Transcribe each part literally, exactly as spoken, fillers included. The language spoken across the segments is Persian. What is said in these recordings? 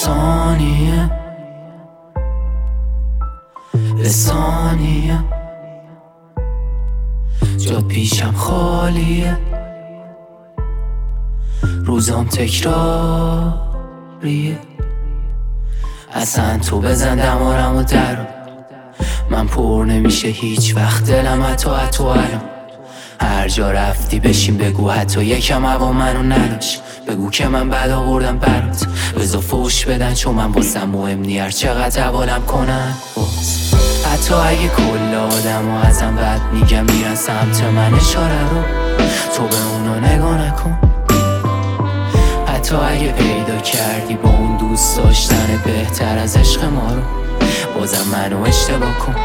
ثانیه به ثانیه جا پیشم خالیه، روزام تکراریه. اصلا تو بزن دمارم و درم، من پر نمیشه هیچ وقت دلم حتی حتی الان. هر جا رفتی بشین بگو حتی یکم هوا منو نداشت، بگو که من بد آوردم برات، بزا فوش بدن چون من واسم مهم نی هر چقدر حوالم کنن باز. حتی اگه کل آدم ها ازم بد میگم میرن سمت من اشاره رو تو به اونا نگاه نکن. حتی اگه پیدا کردی با اون دوست داشتن بهتر از عشق ما رو، بازم منو اشتباه کن.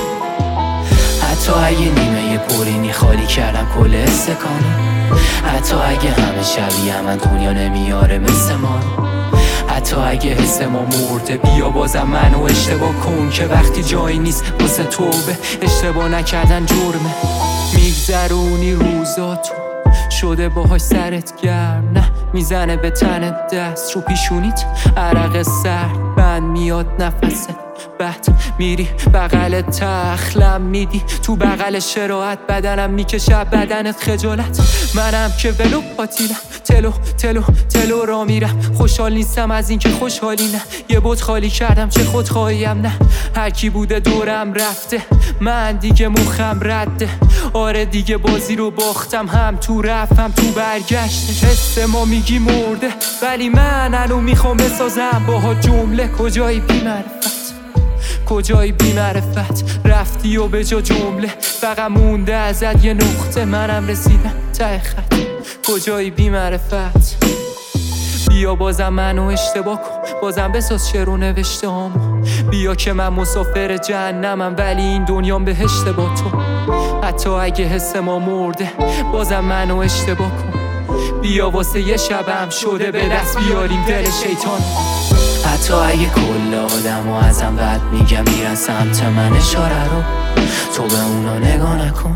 حتی اگه نیمه پرینی خالی کردم کل استکانو، حتی اگه همه شبیه من دنیا نمیاره مثل ما رو، حتی اگه حس ما مرده بیا بازم منو اشتباه کن که وقتی جایی نیست واسه توبه اشتباه نکردن جرمه. میگذرونی روزاتو شده باهاش سرت گرم، نه میزنه به تنت دست رو پیشونیت عرق سرد بند میاد نفست بعد میری بغل تخلم میدی تو بغل شراحت بدنم میکشه بدنت خجالت. منم که ولو پاتیلم تلو تلو تلو را میرم، خوشحال نیستم از این که خوشحالی نه، یه بوت خالی کردم چه خودخواهیم نه. هر کی بوده دورم رفته من دیگه مخم رده، آره دیگه بازی رو باختم هم تو رفتم تو برگشته. حس ما میگی مرده ولی من الو میخوام بسازم باها جمله. کجایی بی معرفت کجایی بی معرفت رفتی و به جا جمله فقط مونده ازت یه نقطه، منم رسیدم ته خط. کجایی بی معرفت بیا بازم منو اشتباه کن، بازم بساز شعر و نوشته هامو. بیا که من مسافر جهنمم ولی این دنیام بهشت با تو. حتی اگه حس ما مرده بازم منو اشتباه کن، بیا واسه یه شبم شده به دست بیاریم دل شیطان. حتی اگه کل آدم ها ازم بد میگم میرن سمت من اشاره رو تو به اونا نگاه نکن.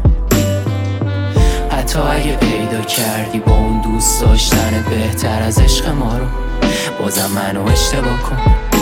حتی اگه پیدا کردی با اون دوست داشتن بهتر از عشق ما رو، بازم منو اشتباه کن.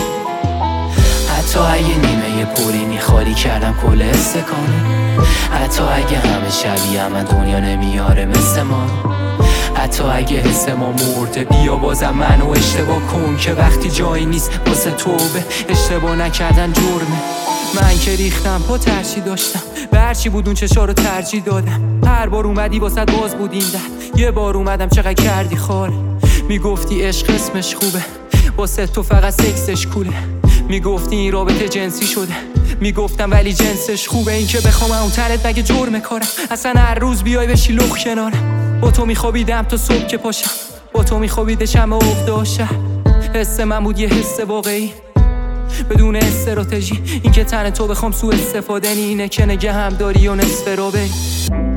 حتی اگه نیمه پرینی خالی کردم کل استکانو، حتی اگه همه شبیه من دنیا نمیاره مثل ما رو، حتی اگه حس ما مرده بیا بازم منو اشتباه کن که وقتی جایی نیست واسه توبه اشتباه نکردن جرمه. من که ریختم پا ترچی داشتم به هرچی بود اون چشا رو ترجیح دادم. هر بار اومدی واسه باز بود این در، یه بار اومدم چقدر کردی خاله. میگفتی عشق اسمش خوبه واسه تو فقط سکسش کوله، میگفتی این رابطه جنسی شده میگفتم ولی جنسش خوبه. این که بخوام اون ترت مگه جرم کارم، اصلا هر روز بیای بشی لخ کنارم. با تو میخوابیدم تا صبح که پاشم، با تو میخوابیده شمع افتاشه. حس من بود یه حس واقعی بدون استراتژی، این که تن تو بخوام سوء استفاده نی، اینه که نگه هم داری و نصف رو بری.